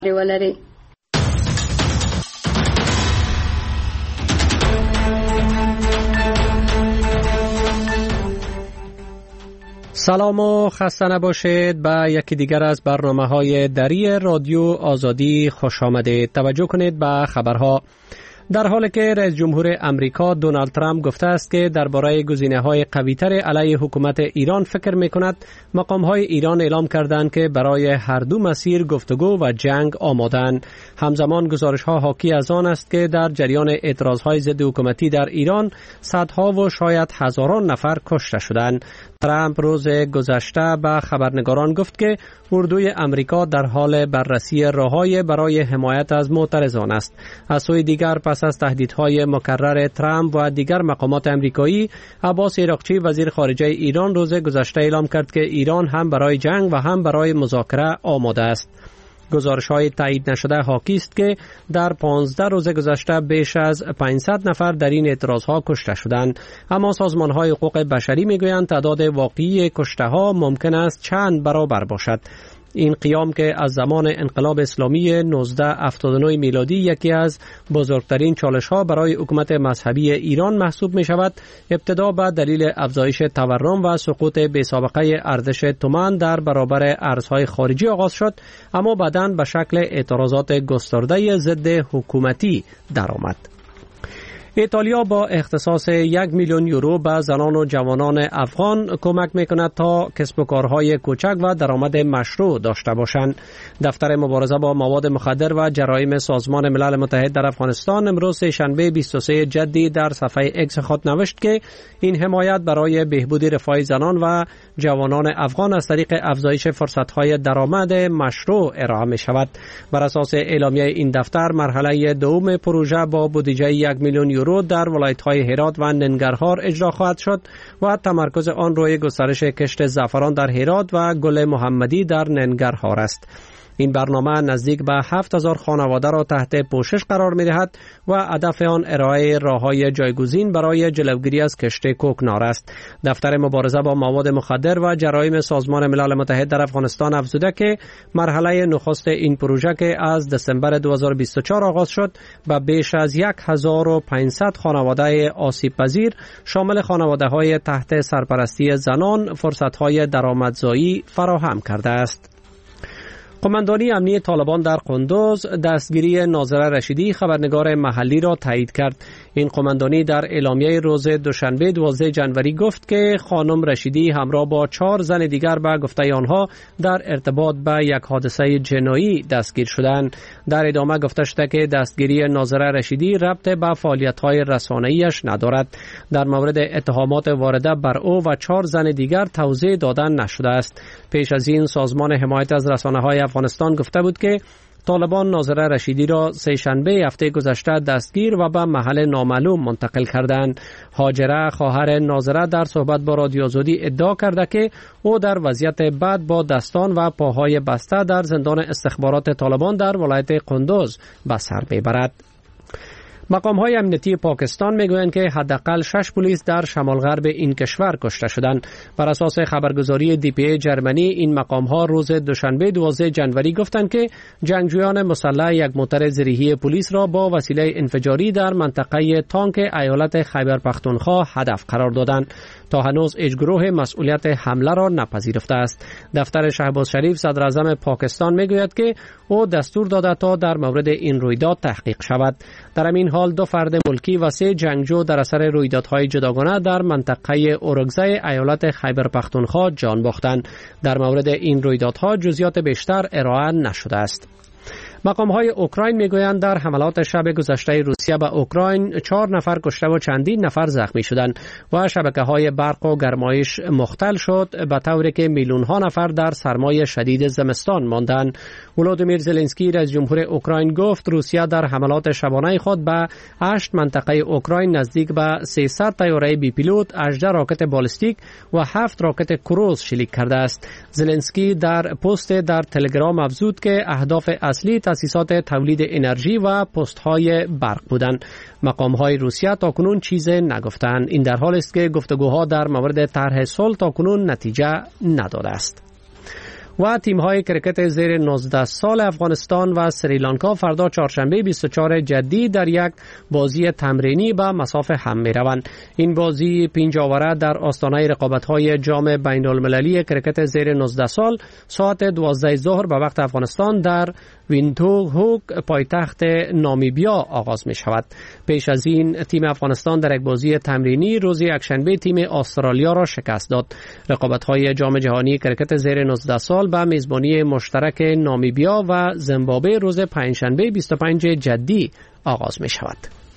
ولري. سلام و خسته نباشید. به یکی دیگر از برنامه‌های دری رادیو آزادی خوش آمدید. توجه کنید به خبرها. در حالی که رئیس جمهور امریکا دونالد ترامپ گفته است که درباره گزینه‌های قوی‌تر علیه حکومت ایران فکر می‌کند، مقام‌های ایران اعلام کردند که برای هر دو مسیر گفتگو و جنگ آماده‌اند. همزمان گزارش‌ها حاکی از آن است که در جریان اعتراض‌های ضد حکومتی در ایران صدها و شاید هزاران نفر کشته شدند. ترامپ روز گذشته به خبرنگاران گفت که اردوی امریکا در حال بررسی راه‌های برای حمایت از معترضان است. از سوی دیگر پس از تهدیدهای مکرر ترامپ و دیگر مقامات امریکایی، عباس عراقچی وزیر خارجه ایران روز گذشته اعلام کرد که ایران هم برای جنگ و هم برای مذاکره آماده است. گزارش‌های تایید نشده حاکی است که در 15 روز گذشته بیش از 500 نفر در این اعتراض‌ها کشته شدند، اما سازمان‌های حقوق بشری می‌گویند تعداد واقعی کشته‌ها ممکن است چند برابر باشد. این قیام که از زمان انقلاب اسلامی 1979 میلادی یکی از بزرگترین چالش‌ها برای حکومت مذهبی ایران محسوب می‌شود، ابتدا به دلیل افزایش تورم و سقوط بی‌سابقه ارزش تومان در برابر ارزهای خارجی آغاز شد، اما بعداً به شکل اعتراضات گسترده ضد حکومتی درآمد. ایتالیا با اختصاص 1 میلیون یورو به زنان و جوانان افغان کمک میکند تا کسب و کارهای کوچک و درآمد مشروع داشته باشند. دفتر مبارزه با مواد مخدر و جرایم سازمان ملل متحد در افغانستان امروز شنبه 23 جدی در صفحه اکس خود نوشت که این حمایت برای بهبود رفاه زنان و جوانان افغان از طریق افزایش فرصت‌های درآمد مشروع ارائه می شود. بر اساس اعلامیه این دفتر، مرحله دوم پروژه با بودجه 1 میلیون یورو در ولایت‌های هرات و ننگرهار اجرا خواهد شد و تمرکز آن روی گسترش کشت زعفران در هرات و گل محمدی در ننگرهار است. این برنامه نزدیک به 7000 خانواده را تحت پوشش قرار می دهد و هدف آن ارائه راه‌های جایگزین برای جلوگیری از کشت کوکنار است. دفتر مبارزه با مواد مخدر و جرایم سازمان ملل متحد در افغانستان افزوده که مرحله نخست این پروژه که از دسامبر 2024 آغاز شد، به بیش از 1500 خانواده آسیب پذیر شامل خانواده‌های تحت سرپرستی زنان فرصت‌های درآمدزایی فراهم کرده است. قماندانی امنی طالبان در قندوز دستگیری ناظره رشیدی خبرنگار محلی را تایید کرد. این قماندانی در اعلامیه روز دوشنبه 12 جنوری گفت که خانم رشیدی همراه با 4 زن دیگر به گفته آنها در ارتباط به یک حادثه جنایی دستگیر شدند. در ادامه گفته شده که دستگیری ناظره رشیدی ربط به فعالیت‌های رسانه‌ایش ندارد. در مورد اتهامات وارده بر او و 4 زن دیگر توضیح دادن نشده است. پیش از این سازمان حمایت از رسانه‌های افغانستان گفته بود که طالبان ناظره رشیدی را سه‌شنبه هفته گذشته دستگیر و به محل نامعلوم منتقل کردند. هاجره خواهر ناظره در صحبت با رادیو آزادی ادعا کرده که او در وضعیت بد با دستان و پاهای بسته در زندان استخبارات طالبان در ولایت قندوز به سر میبرد. مقام‌های امنیتی پاکستان میگویند که حداقل 6 پلیس در شمال غرب این کشور کشته شدند. بر اساس خبرگزاری DPA جرمنی، این مقام‌ها روز دوشنبه 12 جنوری گفتند که جنگجویان مسلح یک موتر زرهی پلیس را با وسیله انفجاری در منطقه تانک ایالت خیبر پختونخوا هدف قرار دادند. تا هنوز هیچ گروه مسئولیت حمله را نپذیرفته است. دفتر شهباز شریف صدر اعظم پاکستان میگوید که او دستور داده تا در مورد این رویداد تحقیق شود. در همین حال 2 فرد ملکی و 3 جنگجو در اثر رویدادهای جداگانه در منطقه اورگزای ایالت خیبر پختونخوا جان باختند. در مورد این رویدادها جزئیات بیشتر ارائه نشده است. مقام‌های اوکراین میگویند در حملات شب گذشته روسیه به اوکراین 4 نفر کشته و چندین نفر زخمی شدند و شبکه‌های برق و گرمایش مختل شد، به طوری که میلیون‌ها نفر در سرمای شدید زمستان ماندند. ولودیمیر زلنسکی رئیس جمهور اوکراین گفت روسیه در حملات شبانه خود به 8 منطقه اوکراین نزدیک به 300 طیاره بی پیلوت، 18 راکت بالستیک و 7 راکت کروز شلیک کرده است. زلنسکی در پست در تلگرام افزود که اهداف اصلی تأسیسات تولید انرژی و پست‌های برق بودند. مقام‌های روسیه تاکنون چیزی نگفتند. این در حالی است که گفتگوها در مورد طرح صلح تاکنون نتیجه نداده است. و تیم‌های کرکت زیر 19 سال افغانستان و سریلانکا فردا چهارشنبه 24 جدی در یک بازی تمرینی به مصاف هم می‌روند. این بازی پنجاوره در آستانه رقابت‌های جام بین‌المللی کرکت زیر 19 سال ساعت 12 ظهر به وقت افغانستان در ویندهوک پایتخت نامیبیا آغاز می‌شود. پیش از این تیم افغانستان در یک بازی تمرینی روز یکشنبه تیم استرالیا را شکست داد. رقابت‌های جام جهانی کرکت زیر 19 سال به میزبانی مشترک نامیبیا و زیمبابوه روز پنجشنبه 25 جدی آغاز می‌شود.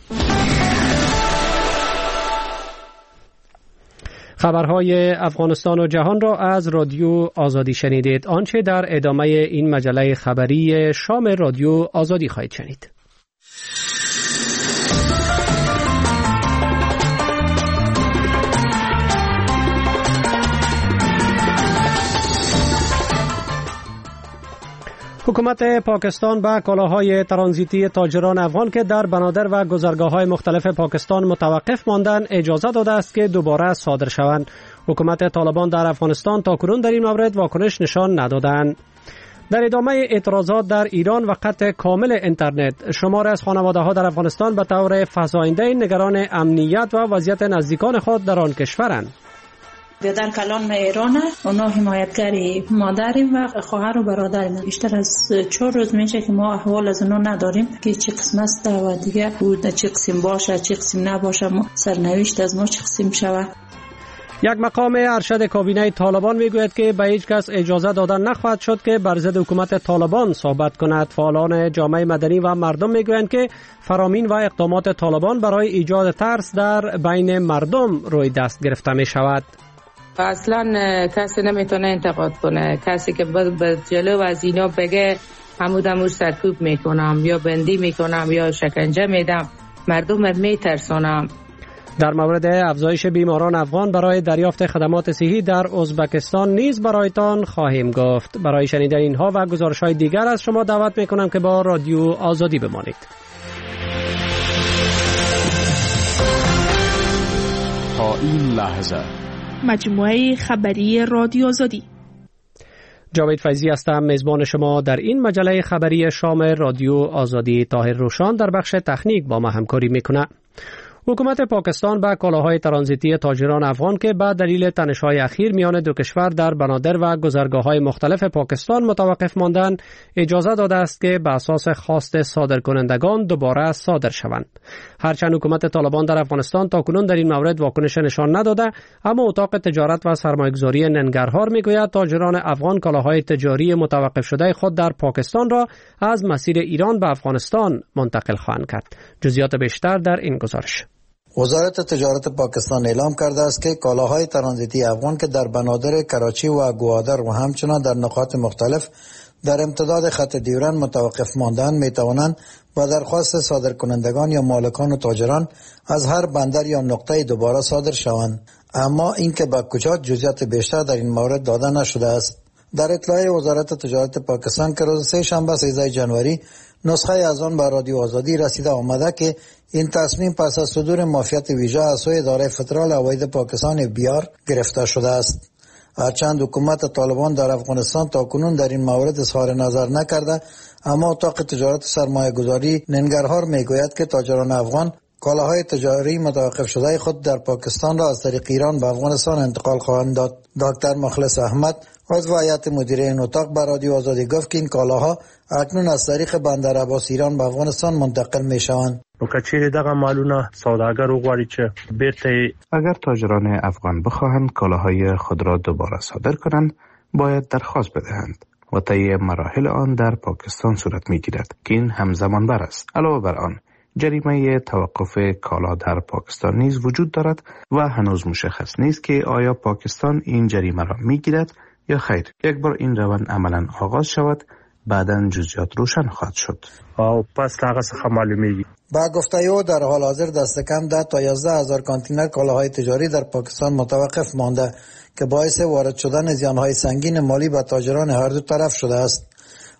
خبرهای افغانستان و جهان را از رادیو آزادی شنیدید. آنچه در ادامه این مجله خبری شام رادیو آزادی خواهید شنید. حکومت پاکستان به کالاهای ترانزیتی تاجران افغان که در بنادر و گذرگاه‌های مختلف پاکستان متوقف ماندند اجازه داده است که دوباره صادر شوند. حکومت طالبان در افغانستان تاکنون در این مورد واکنش نشان ندادند. در ادامه اعتراضات در ایران و قطع کامل اینترنت، شماری از خانواده‌ها در افغانستان به طور فزاینده نگران امنیت و وضعیت نزدیکان خود در آن کشورند. در کلان ایران اونا حمایتگری مادریم و خواهر و برادریم. بیشتر از 4 روز میشه که ما احوال از اونا نداریم که چه قسم است و دیگه بود چه قسم باشه چه قسم نباشه، ما سرنوشت از ما چه قسم شود. یک مقام ارشد کابینه طالبان میگوید که به هیچ کس اجازه دادن نخواهد شد که بر ضد حکومت طالبان صحبت کند. فعالان جامعه مدنی و مردم میگویند که فرامین و اقدامات طالبان برای ایجاد ترس در بین مردم روی دست گرفته می شود. اصلا کسی نمیتونه انتقاد کنه. کسی که به جلو از اینا بگه همودمو سرکوب میکنم یا بندی میکنم یا شکنجه میدم، مردم میترسونم. در مورد افزایش بیماران افغان برای دریافت خدمات صحی در ازبکستان نیز برایتان خواهیم گفت. برای شنیدن اینها و گزارش‌های دیگر از شما دعوت میکنم که با رادیو آزادی بمانید. تا این لحظه مجموعه خبری رادیو آزادی. جاوید فیضی هستم، میزبان شما در این مجله خبری شام رادیو آزادی. طاهر روشان در بخش تکنیک با ما همکاری میکنه. حکومت پاکستان به کالاهای ترانزیتی تاجران افغان که به دلیل تنش‌های اخیر میان دو کشور در بنادر و گذرگاه‌های مختلف پاکستان متوقف ماندند اجازه داده است که به اساس خواست صادرکنندگان دوباره صادر شوند. هرچند حکومت طالبان در افغانستان تاکنون در این مورد واکنش نشان نداده، اما اتاق تجارت و سرمایه‌گذاری ننگرهار میگوید تاجران افغان کالاهای تجاری متوقف شده خود در پاکستان را از مسیر ایران به افغانستان منتقل خواهند کرد. جزئیات بیشتر در این گزارش. وزارت تجارت پاکستان اعلام کرده است که کالاهای ترانزیتی افغان که در بنادر کراچی و گوادر و همچنان در نقاط مختلف در امتداد خط دیورن متوقف مانده‌اند میتوانند با درخواست صادرکنندگان یا مالکان و تاجران از هر بندر یا نقطه دوباره صادر شوند، اما اینکه به کجا جزئیات بیشتر در این مورد داده نشده است. در اطلاع وزارت تجارت پاکستان که روز 3 شنبه 13 جنوری نسخه از آن به رادیو آزادی رسیده آمده که این تصمیم پس از صدور معافیت ویژه از سوی اداره فدرال هواید پاکستان FBR گرفته شده است. هرچند حکومت طالبان در افغانستان تاکنون در این مورد اظهار نظر نکرده، اما اتاق تجارت و سرمایه گذاری ننگرهار میگوید که تاجران افغان کالاهای تجاری متوقف شده خود در پاکستان را از طریق ایران به افغانستان انتقال خواهند داد. دکتر مخلص احمد عضو هیئت مدیره این اتاق به رادیو آزادی گفت که این کالاها اکنون از طریق بندر عباس ایران به افغانستان منتقل می شوند. کچیر دغه مالونه سوداګر وغواړي چې بیرته اگر تاجران افغان بخواهند کالاهای خود را دوباره صادر کنند باید درخواست بدهند و طی مراحل آن در پاکستان صورت میگیرد که این همزمان بر است. علاوه بر آن جریمه توقف کالا در پاکستان نیز وجود دارد و هنوز مشخص نیست که آیا پاکستان این جریمه را میگیرد یا خیر. یک بار این روند عملا آغاز شود بعداً جزئیات روشن خواهد شد. او پس هغه څخه معلومیږي. با گفته او در حال حاضر دست کم 10 تا 11,000 کانتینر کالاهای تجاری در پاکستان متوقف مانده که باعث وارد شدن زیانهای سنگین مالی به تاجران هر دو طرف شده است.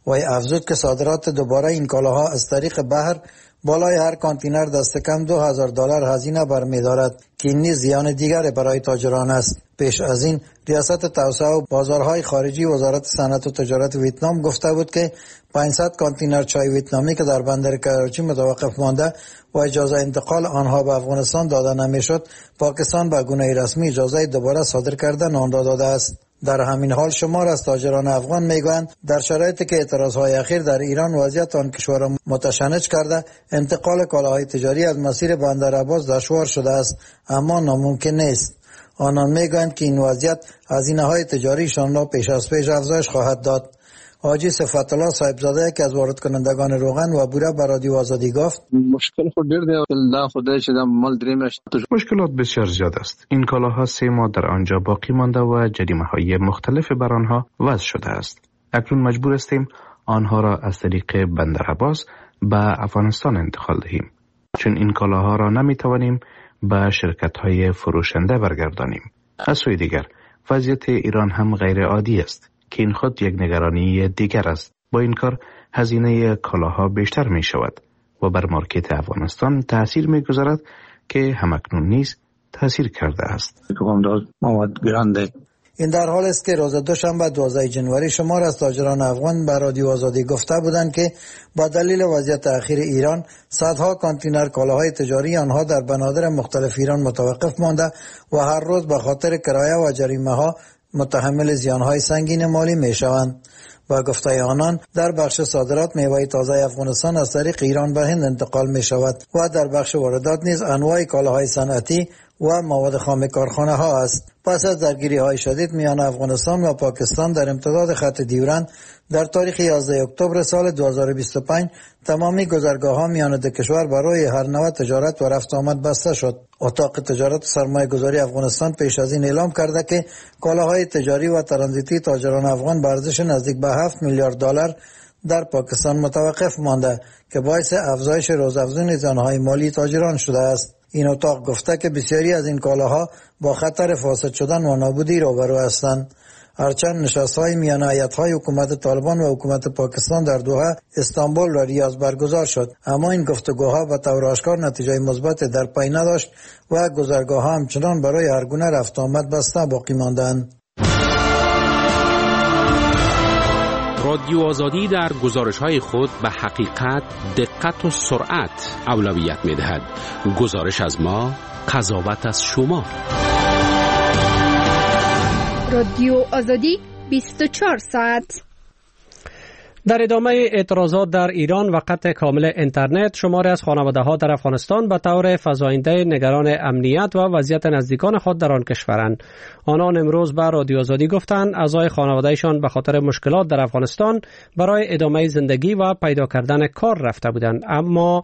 وی افزود که صادرات دوباره این کالاها از طریق بحر بالای هر کانتینر دست کم $2,000 هزینه برمی‌دارد که این نیز زیان دیگر برای تاجران است. پیش از این ریاست توسعه و بازارهای خارجی وزارت صنعت و تجارت ویتنام گفته بود که 500 کانتینر چای ویتنامی که در بندر کراچی متوقف مانده و اجازه انتقال آنها به افغانستان داده نمیشد، پاکستان به گونه رسمی اجازه دوباره صادر کردن آن را داده است. در همین حال شمار از تاجران افغان میگویند در شرایطی که اعتراضهای اخیر در ایران وضعیت آن کشور را متشنج کرده، انتقال کالاهای تجاری از مسیر بندر عباس دشوار شده است، اما ناممکن نیست. آنان میگویند که این وضعیت هزینه‌های تجاریشان را پیش از پیش افزایش خواهد داد. حاجی صفت الله صاحبزاده که از وارد کنندگان روغن و بوره به رادیو آزادی گفت مشکل خود ډیر دی، الله خدای چې د مال درې میاشتې مشکلات بسیار زیاد است. این کالاها 3 ماه در آنجا باقی مانده و جریمه‌های مختلف بر آنها وضع شده است. اکنون مجبور هستیم آنها را از طریق بندر عباس به افغانستان انتقال دهیم، چون این کالاها را نمیتوانیم به شرکت‌های فروشنده برگردانیم. از سوی دیگر وضعیت ایران هم غیر عادی است که این خود یک نگرانی دیگر است. با این کار هزینه کالاها بیشتر می شود و بر مارکت افغانستان تأثیر می گذارد که همکنون نیز تأثیر کرده است. این در حال است که روز دوشنبه 12 جنوری شمار از تاجران افغان به رادیو آزادی گفته بودند که با دلیل وضعیت اخیر ایران صدها کانتینر کالاهای تجاری آنها در بنادر مختلف ایران متوقف مانده و هر روز به خاطر کرایه و جریمه ها متحمل زیانهای سنگین مالی می شوند. با گفته آنان در بخش صادرات میوه تازه افغانستان از طریق ایران به هند انتقال می شود و در بخش واردات نیز انواع کالاهای صنعتی و مواد خام کارخانه ها است. پس از درگیری های شدید میان افغانستان و پاکستان در امتداد خط دیورند در تاریخ 11 اکتبر سال 2025 تمامی گذرگاه ها میان دو کشور برای هر نوع تجارت و رفت آمد بسته شد. اتاق تجارت و سرمایه گذاری افغانستان پیش از این اعلام کرده که کالاهای تجاری و ترانزیتی تاجران افغان به ارزش نزدیک به $7 میلیارد در پاکستان متوقف مانده که باعث افزایش روزافزون زیانهای مالی تاجران شده است. این اتاق گفته که بسیاری از این کالاها با خطر فاسد شدن و نابودی روبرو هستند. هرچند نشست‌های میان هیئت‌های حکومت طالبان و حکومت پاکستان در دوحه، استانبول و ریاض برگزار شد، اما این گفتگوها به طور آشکار نتیجه مثبت در پی نداشت و گذرگاه‌ها همچنان برای هر گونه رفت آمد بسته باقی ماندند. رادیو آزادی در گزارش‌های خود به حقیقت، دقت و سرعت اولویت می‌دهد. گزارش از ما، قضاوت از شما. رادیو آزادی 24 ساعت. در ادامه اعتراضات در ایران و قطع کامل اینترنت، شماری از خانواده‌ها در افغانستان به طور فزاینده نگران امنیت و وضعیت نزدیکان خود در آن کشورند. آنان امروز به رادیو آزادی گفتند اعضای خانواده‌شان به خاطر مشکلات در افغانستان برای ادامه زندگی و پیدا کردن کار رفته بودند، اما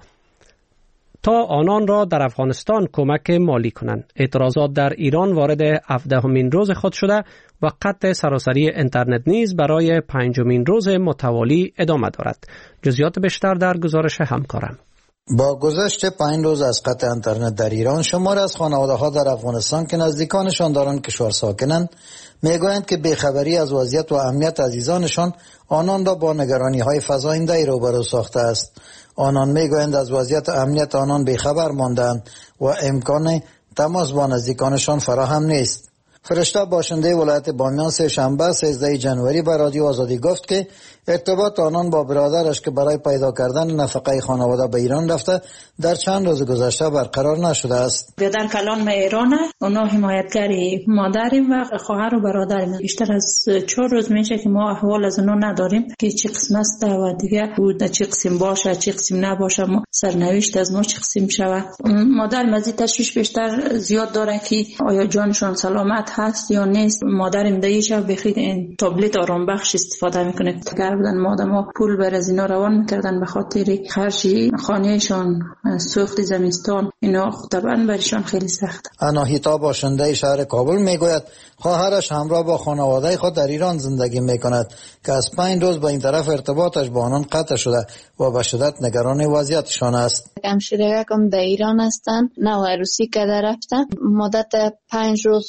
تا آنان را در افغانستان کمک مالی کنند. اعتراضات در ایران وارد 17مین روز خود شده و قطع سراسری اینترنت نیز برای 5مین روز متوالی ادامه دارد. جزئیات بیشتر در گزارش همکارم. با گذشت 5 روز از قطع اینترنت در ایران، شمار از خانواده‌ها در افغانستان که نزدیکانشان در آن کشور ساکنند میگویند که بیخبری از وضعیت و امنیت عزیزانشان آنان را با نگرانی‌های فزاینده روبرو ساخته است. آنان میگویند از وضعیت امنیت آنان بیخبر ماندند و امکان تماس با نزدیکانشان فراهم نیست. فرشته باشنده ولایت بامیان سه شنبه 13 جنوری به رادیو آزادی گفت که ارتباط آنان با برادرش که برای پیدا کردن نفقه خانواده به ایران رفته در چند روز گذشته برقرار نشده است. در کلان ایران اونا حمایتگری مادریم و خواهر و برادریم. بیشتر از 4 روز میشه که ما احوال از اونا نداریم که چه قسم است و دیگه بود، چه قسم باشه چه قسم نباشه، ما سرنوشت از ما چه قسم شود. مادر مزید تشویش بیشتر زیاد داره که آیا جانشان سلامت هست یا نیست. مادرم دیگه بخیر این تابلت آرام بخش استفاده میکنه. بودن مادما پول بر از اینا روان میکردن به خاطر خرجی خانهشان، سوخت زمستان، اینا طبعا برشان خیلی سخت. اناهیتا باشنده شهر کابل میگوید خواهرش همراه با خانواده خود در ایران زندگی میکند که از 5 روز به این طرف ارتباطش با آنان قطع شده و به شدت نگران وضعیتشان است. همشیره‌ام در ایران هستن، نو عروسی که رفتن، مدت 5 روز که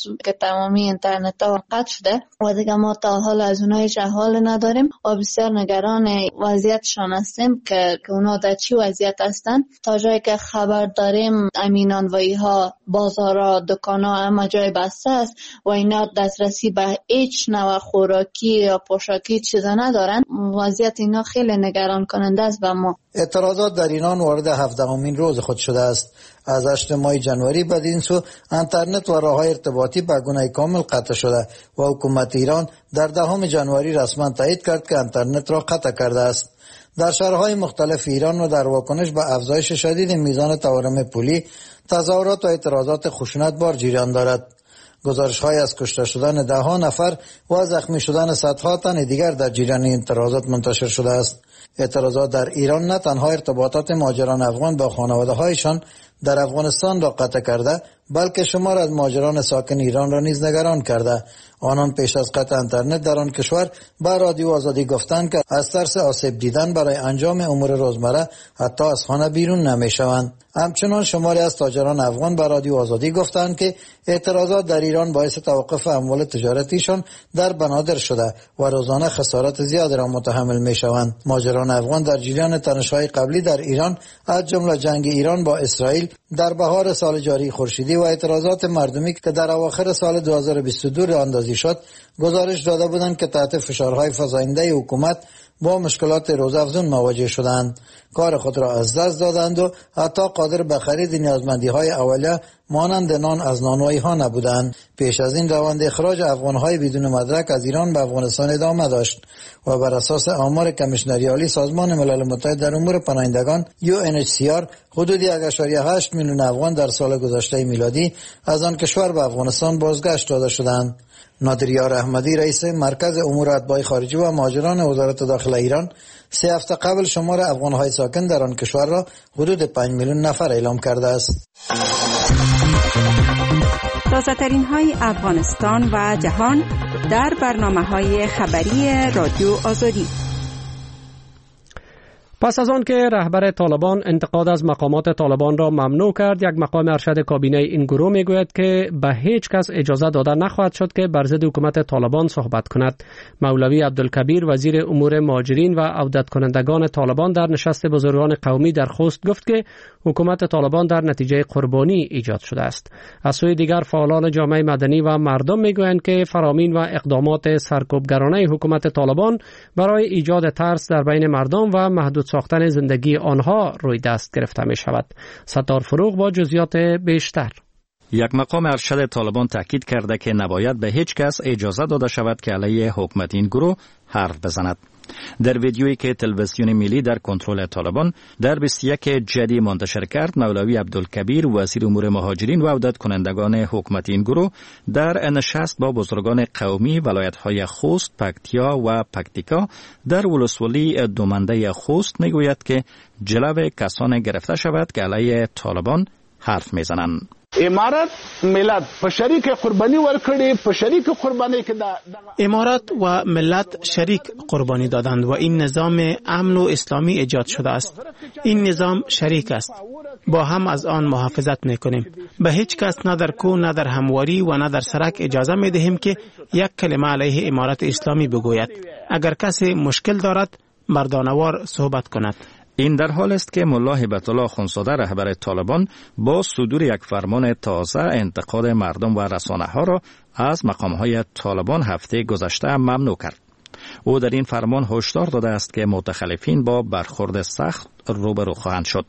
تمامی اینترنت ها قطع شده و دیگه ما تا حال از اونها هیچ احوال نداریم و بسیار نگران وضعیتشان هستیم که اونا در چی وضعیت هستن. تا جایی که خبر داریم امینانوایی ها، بازارها، دکان ها همه جای بسته است و اینا دسترسی به هیچ نوع خوراکی یا پوشاکی چیزا ندارن. وضعیت اینا خیلی نگران کننده است به ما. اعتراضات در ایران وارد 17مین روز خود شده است. از 8 ماه جنوری بدین سو اینترنت و راه‌های ارتباطی به گونه کامل قطع شده و حکومت ایران در 10 جنوری رسما تایید کرد که اینترنت را قطع کرده است. در شهرهای مختلف ایران و در واکنش به افزایش شدید میزان تورم پولی، تظاهرات و اعتراضات خشونتبار جریان دارد. گزارش‌های از کشته شدن 10 نفر و زخمی شدن صدها تن دیگر در جریان اعتراضات منتشر شده است. اعتراضات در ایران نه تنها ارتباطات مهاجران افغان با خانواده‌هایشان در افغانستان را قطع کرده، بلکه شمار از مهاجران ساکن ایران را نیز نگران کرده. آنان پیش از قطع اینترنت در آن کشور به رادیو آزادی گفتند که از ترس آسیب دیدن برای انجام امور روزمره حتی از خانه بیرون نمی‌شوند. همچنان شماری از تاجران افغان به رادیو آزادی گفتند که اعتراضات در ایران باعث توقف اموال تجارتیشان در بنادر شده و روزانه خسارات زیادی را متحمل می‌شوند. مهاجران افغان در جریان تنش‌های قبلی در ایران از جمله جنگ ایران با اسرائیل در بهار سال جاری خورشیدی و اعتراضات مردمی که در اواخر سال 2022 راه اندازی شد، گزارش داده بودند که تحت فشارهای فزاینده حکومت با مشکلات روزافزون مواجه شدند، کار خود را از دست دادند و حتی قادر به خرید نیازمندی‌های اولیه مانند نان از نانوایی‌ها نبودند. پیش از این روند اخراج افغان‌های بدون مدرک از ایران به افغانستان ادامه داشت و بر اساس آمار کمیشنری عالی سازمان ملل متحد در امور پناهندگان UNHCR حدود 1.8 میلیون افغان در سال گذشته میلادی از آن کشور به افغانستان بازگشت داده شدند. نادریار احمدی رئیس مرکز امور اتباع خارجی و مهاجران وزارت داخله ایران 3 هفته قبل شمار افغان‌های ساکن در آن کشور را حدود 5 میلیون نفر اعلام کرده است. تازه‌ترین های افغانستان و جهان در برنامه‌های خبری رادیو آزادی. پس از آن که رهبر طالبان انتقاد از مقامات طالبان را ممنوع کرد، یک مقام ارشد کابینه این گروه میگوید که به هیچ کس اجازه داده نخواهد شد که بر ضد حکومت طالبان صحبت کند. مولوی عبدالکبیر وزیر امور مهاجرین و عودت کنندگان طالبان در نشست بزرگان قومی در خوست گفت که حکومت طالبان در نتیجه قربانی ایجاد شده است. از سوی دیگر فعالان جامعه مدنی و مردم میگویند که فرامین و اقدامات سرکوبگرانه حکومت طالبان برای ایجاد ترس در بین مردم و محدود ساختن زندگی آنها روی دست گرفته می شود. ستار فروغ با جزئیات بیشتر. یک مقام ارشد طالبان تاکید کرده که نباید به هیچ کس اجازه داده شود که علیه حکومت این گروه حرف بزند. در ویدیویی که تلویزیون ملی در کنترل طالبان در 21 جدی منتشر کرد، مولوی عبدالکبیر وزیر امور مهاجرین و عودت کنندگان حکومت این گروه در نشست با بزرگان قومی ولایت‌های خوست، پکتیا و پکتیکا در ولسوالی دومنده خوست میگوید که جلو کسان گرفته شود که علیه طالبان حرف میزنند. امارات ملت په شریک قربانی ورکړي، په شریک قربانی کې امارات و ملت شریک قربانی دادند و این نظام امن و اسلامی ایجاد شده است. این نظام شریک است، با هم از آن محافظت میکنیم. به هیچ کس نه در کوه نه در همواری و نه در سرک اجازه میدهیم که یک کلمه علیه امارات اسلامی بگوید. اگر کسی مشکل دارد مردانوار صحبت کند. این در حال است که ملا هیبت الله اخوندزاده رهبر طالبان با صدور یک فرمان تازه انتقاد مردم و رسانه‌ها را از مقام‌های طالبان هفته گذشته ممنوع کرد. او در این فرمان هشدار داده است که متخلفین با برخورد سخت روبرو خواهند شد.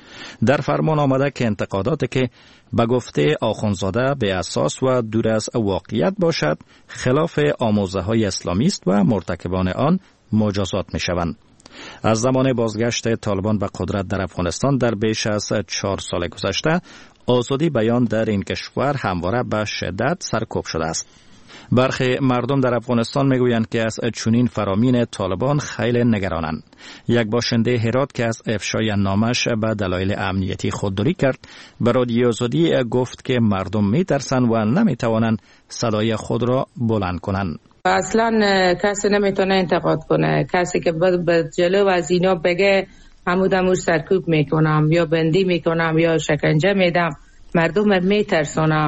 در فرمان آمده که انتقاداتی که به گفته آخوندزاده به اساس و دور از واقعیت باشد خلاف آموزه‌های اسلامی است و مرتکبان آن مجازات می‌شوند. از زمان بازگشت طالبان به قدرت در افغانستان در بیش از 4 سال گذشته، آزادی بیان در این کشور همواره به شدت سرکوب شده است. برخی مردم در افغانستان میگویند که از چنین فرامین طالبان خیلی نگرانند. یک باشنده هرات که از افشای نامش به دلایل امنیتی خودداری کرد، به رادیو آزادی گفت که مردم میترسند و نمیتوانند صدای خود را بلند کنند. اصلا کسی نمیتونه انتقاد کنه. کسی که به جلو از اینا بگه همون سرکوب میکنم یا بندی میکنم یا شکنجه میدم، مردم میترسونم.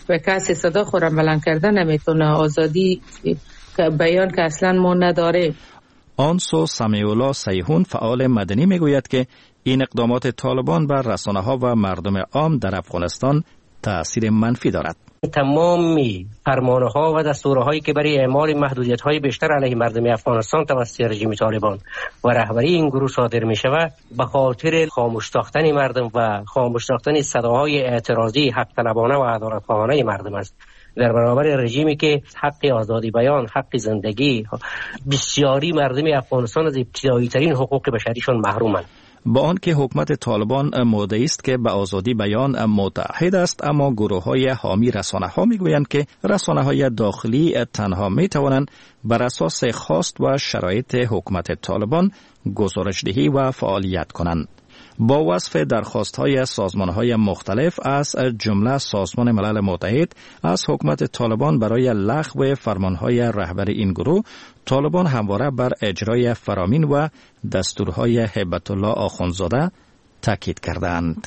و کسی صدا خورم بلند کردن نمیتونه. آزادی بیان که اصلا ما نداره. آنسو سمیولا سیهون فعال مدنی میگوید که این اقدامات طالبان بر رسانه‌ها و مردم عام در افغانستان تأثیر منفی دارد. تمام فرمانها و دستورهایی که برای اعمال محدودیت‌های بیشتر علیه مردم افغانستان توسط رژیم طالبان و رهبری این گروه صادر می‌شود به خاطر خاموش ساختن مردم و خاموش ساختن صداهای اعتراضی حق طلبانه و عدالت‌خواهانه مردم است در برابر رژیمی که حق آزادی بیان، حق زندگی، بسیاری مردم افغانستان از ابتدایی ترین حقوق بشریشان محرومند. با آنکه حکومت طالبان مدعی است که به آزادی بیان متحد است، اما گروه‌های حامی رسانه‌ها میگویند که رسانه‌های داخلی تنها میتوانند بر اساس خواست و شرایط حکومت طالبان گزارش‌دهی و فعالیت کنند. با وصف درخواست‌های سازمان‌های مختلف از جمله سازمان ملل متحد از حکومت طالبان برای لغو فرمان‌های رهبری این گروه، طالبان همواره بر اجرای فرامین و دستورهای هیبت الله آخوندزاده تاکید کردند.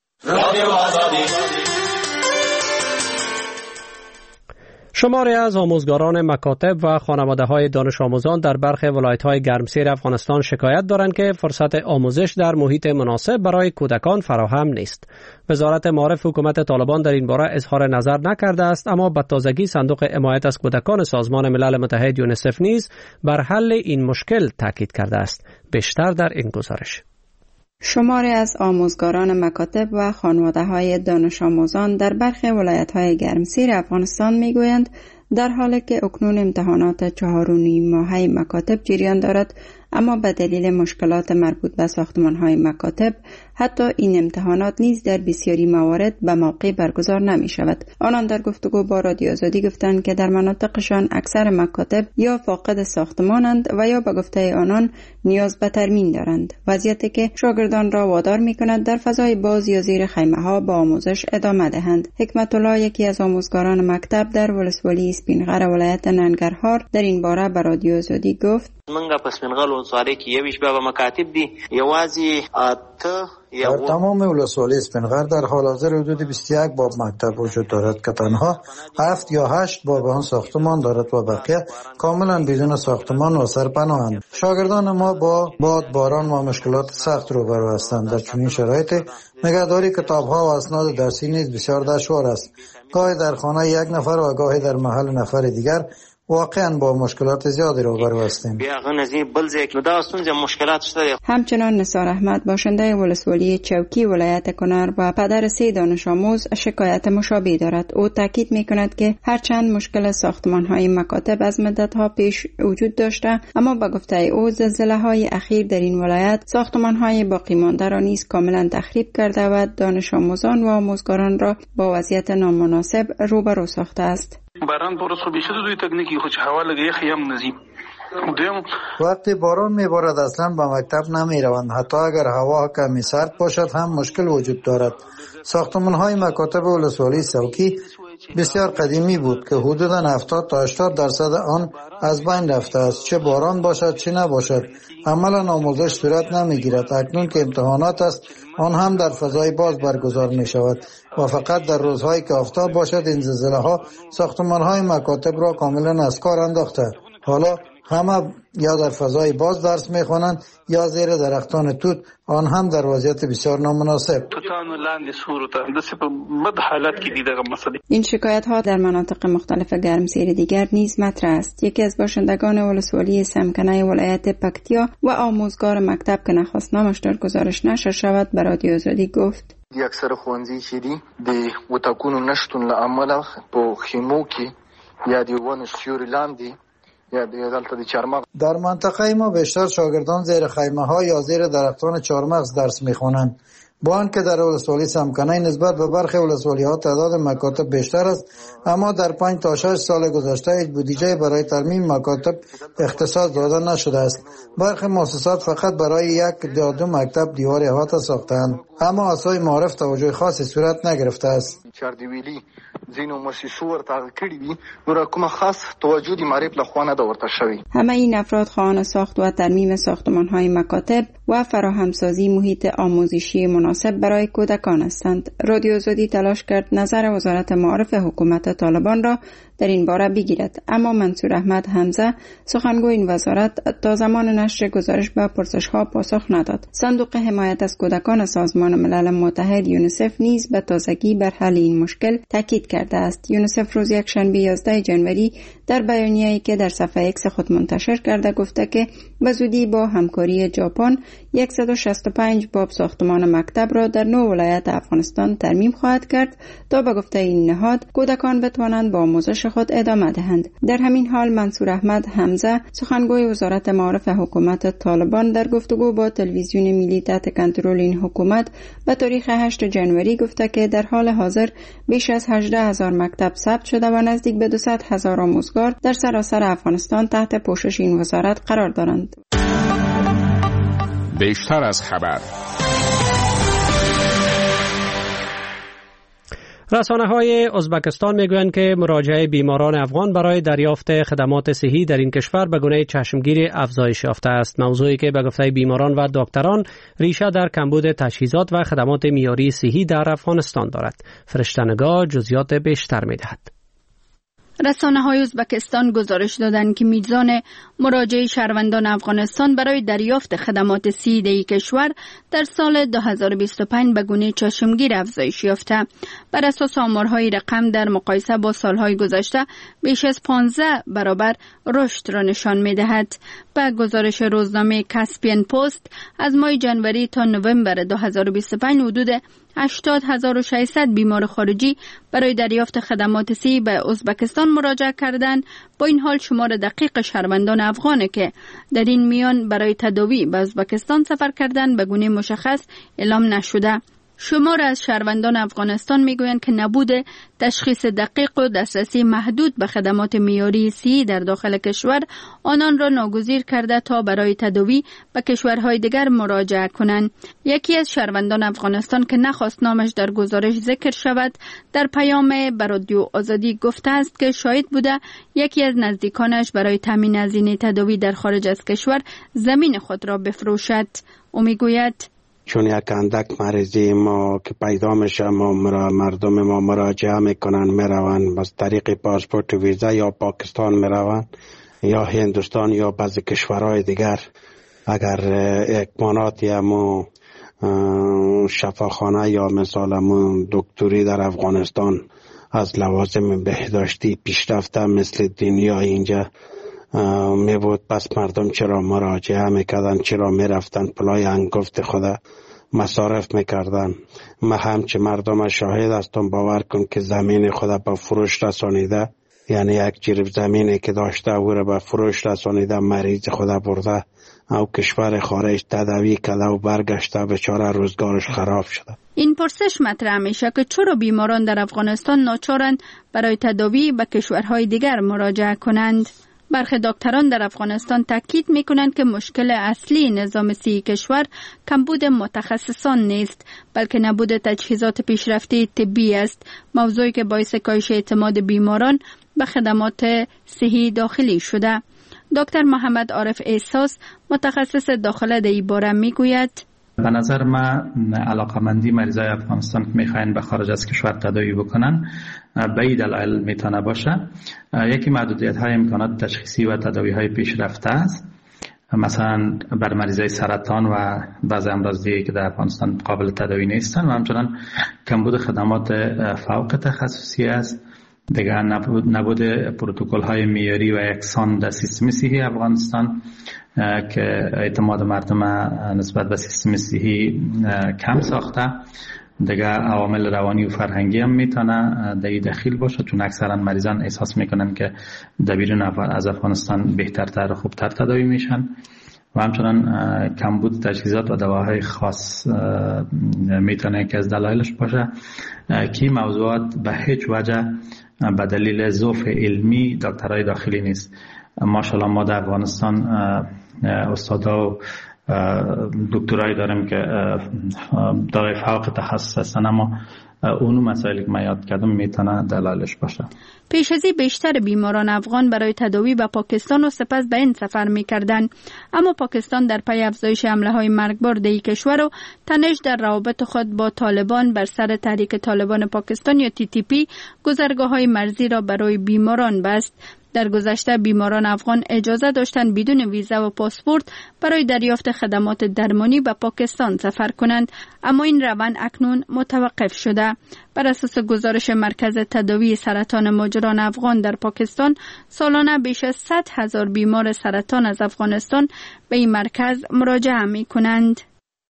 شماری از آموزگاران مکاتب و خانواده‌های دانش آموزان در برخی ولایت‌های گرمسیر افغانستان شکایت دارند که فرصت آموزش در محیط مناسب برای کودکان فراهم نیست. وزارت معارف حکومت طالبان در این باره اظهار نظر نکرده است، اما به تازگی صندوق حمایت از کودکان سازمان ملل متحد یونیسف نیز بر حل این مشکل تاکید کرده است. بیشتر در این گزارش. شماری از آموزگاران مکاتب و خانواده‌های دانش آموزان در برخی ولایت‌های گرمسیر افغانستان می‌گویند در حالی که اکنون امتحانات 4.5 ماهه مکاتب جریان دارد، اما به دلیل مشکلات مربوط به ساختمان‌های مکاتب حتی این امتحانات نیز در بسیاری موارد به موقع برگزار نمی‌شود. آنان در گفتگو با رادیو آزادی گفتند که در مناطقشان اکثر مکاتب یا فاقد ساختمانند و یا به گفته آنان نیاز به ترمیم دارند، وضعیتی که شاگردان را وادار می‌کند در فضای باز یا زیر خیمه‌ها با آموزش ادامه دهند. حکمت الله، یکی از آموزگاران مکتب در ولسوالی سپینغر ولایت ننګرهار، در این باره به رادیو آزادی گفت: منګه په سپینغر ولسوالۍ کې یویش به مکاتب دي، یوازې در تمام ولسوالی سپینغر در حال حاضر حدود 21 باب مکتب وجود دارد که تنها 7 یا 8 باب آن ساختمان دارد و بقیه کاملا بدون ساختمان و سرپناهند. شاگردان ما با باد، باران و مشکلات سخت روبرو هستند. در چنین شرایطی نگهداری کتاب‌ها و اسناد درسی نیز بسیار دشوار است. گاهی در خانه یک نفر و گاهی در محل نفر دیگر واقعا با مشکلات زیادی روبرو هستیم. همچنان نثار احمد، باشنده ولسوالی چوکی ولایت کنر و پدر 3 دانش آموز، شکایت مشابه دارد. او تاکید می‌کند که هرچند مشکل ساختمان‌های مکاتب از مدت‌ها پیش وجود داشته، اما به گفته او زلزله‌های اخیر در این ولایت ساختمان‌های باقی مانده را نیز کاملا تخریب کرده و دانش آموزان و آموزگاران را با وضعیت نامناسب روبرو ساخته است. باران پر خو بیشه دوی تکنیکی خو چې هوا لګي خیم نزیم. وقتی باران میبارد اصلا به مکتب نمی روند. حتی اگر هوا کمی سرد باشد هم مشکل وجود دارد. ساختمان های مکاتب ولسوالی سوکی بسیار قدیمی بود که حدوداً 70 تا 80% آن از بین رفته است. چه باران باشد چه نباشد عملا آموزش صورت نمیگیرد. اکنون که امتحانات است آن هم در فضای باز برگزار می شود و فقط در روزهایی که آفتاب باشد این زلزله ها ساختمان های مکاتب را کاملا از کار انداخته. حالا همه یا در فضای باز درس میخوانند یا زیر درختان توت، آن هم در وضعیت بسیار نامناسب. این شکایت ها در مناطق مختلف گرمسیر دیگر نیز مطرح است. یکی از باشندگان ولسوالی سمکنه ولایت پکتیا و آموزگار مکتب که نخواست نامش در گزارش نشر شود به رادیو آزادی گفت: د اکثر ښوونځي چې دي د وټاکونو نشتون له امله په خیمو کې یا د ونو سیوري لاندې در منطقه ما بیشتر شاگردان زیر خیمه ها یا زیر درختان چهارمغز درس میخوانند. با آنکه در ولسوالی سمکنه نسبت به برخی ولسوالی ها تعداد مکاتب بیشتر است، اما در 5 تا 6 سال گذشته هیچ بودجه برای ترمیم مکاتب اختصاص داده نشده است. برخی مؤسسات فقط برای 1 یا 2 مکتب دیوار احاطه ساختند، اما اسای معارف توجه خاصی صورت نگرفته است. ځینو مؤسسو ورته کړی وي نو کومه خاص توجه د معرب له خوا نه ده ورته شوی. همه این افراد خواهان ساخت و ترمیم ساختمان‌های مکاتب و فراهمسازی محیط آموزشی مناسب برای کودکان هستند. رادیو آزادی تلاش کرد نظر وزارت معارف حکومت طالبان را در این باره بگیرد، اما منصور احمد حمزه سخنگوی این وزارت تا زمان نشر گزارش به پرسش‌ها پاسخ نداد. صندوق حمایت از کودکان سازمان ملل متحد یونیسف نیز به تازگی بر حل این مشکل تاکید کرده است. یونیسف روز یکشنبه 11 ژانویه در بیانیه‌ای که در صفحه ایکس خود منتشر کرده گفته که به زودی با همکاری ژاپن 165 باب ساختمان مکتب را در 9 ولایت افغانستان ترمیم خواهد کرد تا به گفته این نهاد کودکان بتوانند با آموزش خود ادامه دهند. در همین حال منصور احمد حمزه سخنگوی وزارت معارف حکومت طالبان در گفتگو با تلویزیون ملی تحت کنترل این حکومت به تاریخ 8 ژانویه گفته که در حال حاضر بیش از 18,000 مکتب ثبت شده و نزدیک به 200,000 آموزگار در سراسر افغانستان تحت پوشش این وزارت قرار دارند. بیشتر از خبر. رسانه‌های ازبکستان میگویند که مراجعه بیماران افغان برای دریافت خدمات صحی در این کشور به گونه چشمگیری افزایش یافته است، موضوعی که به گفته بیماران و دکتران ریشه در کمبود تجهیزات و خدمات معیاری صحی در افغانستان دارد. فرشته‌نگار جزئیات بیشتر می‌دهد. رسانه‌های ازبکستان گزارش دادند که میزان مراجعه شهروندان افغانستان برای دریافت خدمات صحی در کشور در سال 2025 به گونه چشمگیر افزایش یافته. بر اساس آمارهای رقم در مقایسه با سالهای گذشته بیش از 15 برابر رشد را نشان می‌دهد. به گزارش روزنامه کاسپین پست از ماه ژانویه تا نوامبر 2025 حدود 80,600 بیمار خارجی برای دریافت خدمات صحی به ازبکستان مراجعه کردند. با این حال شمار دقیق شهروندان افغان که در این میان برای تداوی به ازبکستان سفر کردند به گونه مشخص اعلام نشده. شمار از شهروندان افغانستان میگویند که نبود تشخیص دقیق و دسترسی محدود به خدمات معیاری صحی در داخل کشور آنان را ناگزیر کرده تا برای تداوی به کشورهای دیگر مراجعه کنند. یکی از شهروندان افغانستان که نخواست نامش در گزارش ذکر شود در پیام به رادیو آزادی گفته است که شاهد بوده یکی از نزدیکانش برای تامین هزینه تداوی در خارج از کشور زمین خود را بفروشد. او میگوید چون یک اندک مریضی ما که پیدا میشه مردم ما مراجعه میکنن میرون از طریق پاسپورت ویزا یا پاکستان میرون یا هندوستان یا بعضی کشورهای دیگر. اگر اکماناتی همو شفاخانه یا مثال همو دکتری در افغانستان از لوازم بهداشتی پیشرفته مثل دنیا اینجا می بود، پس مردم چرا مراجعه میکردن، چرا میرفتن پلای انگفت خدا مصارف میکردن. ما همچه مردم شاهد هستم، باور کن که زمین خدا به فروش رسانیده، یعنی یک جریب زمینی که داشته او را به فروش رسانیده، مریض خدا برده او کشور خارج تداوی کرده و برگشته، بیچاره روزگارش خراب شده. این پرسش مطرح میشه که چرا بیماران در افغانستان ناچارند برای تداوی به کشورهای دیگر مراجعه کنند. برخی دکتران در افغانستان تاکید میکنند که مشکل اصلی نظام صحی کشور کمبود متخصصان نیست، بلکه نبود تجهیزات پیشرفته طبی است، موضوعی که باعث کاهش اعتماد بیماران به خدمات صحی داخلی شده. دکتر محمد عارف احساس متخصص داخله در این باره میگوید به نظر من علاقمندی مریضای افغانستان که میخواین به خارج از کشور تداوی بکنن به این دلایل میتونه باشه. یکی محدودیت های امکانات تشخیصی و تداوی های پیشرفته است، مثلا بر مریضای سرطان و بعضی امراض دیگه که در افغانستان قابل تداوی نیستن، و همچنان کمبود خدمات فوق تخصصی است. دیگه نبود پروتکل های معیاری و یکسان در سیستم صحی افغانستان که اعتماد مردم نسبت به سیستم صحی کم ساخته. دیگه عوامل روانی و فرهنگی هم میتونه در این دخیل باشه، چون اکثرا مریضان احساس میکنن که در بیرون از افغانستان بهترتر و خوبتر تداوی میشن. و همچنان کمبود تجهیزات و دواهای خاص میتونه که از دلایلش باشه که موضوعات به هیچ وجه به دلیل ضعف علمی دکترای داخلی نیست. ماشاءالله ما در افغانستان استادا و دکترایی داریم که دارای فوق تخصص هستن، اما اونو مسائلی که من یاد کردم میتونه دلایلش باشه. پیش از این بیشتر بیماران افغان برای تداوی به پاکستان و سپس به این سفر می‌کردند، اما پاکستان در پی افزایش حمله‌های مرگبار در کشور و تنش در روابط خود با طالبان بر سر تحریک طالبان پاکستان یا TTP گذرگاه‌های مرزی را برای بیماران بست. در گذشته بیماران افغان اجازه داشتند بدون ویزا و پاسپورت برای دریافت خدمات درمانی به پاکستان سفر کنند، اما این روند اکنون متوقف شده. بر اساس گزارش مرکز تداوی سرطان ماجران افغان در پاکستان، سالانه بیش از 100,000 بیمار سرطان از افغانستان به این مرکز مراجعه می کنند.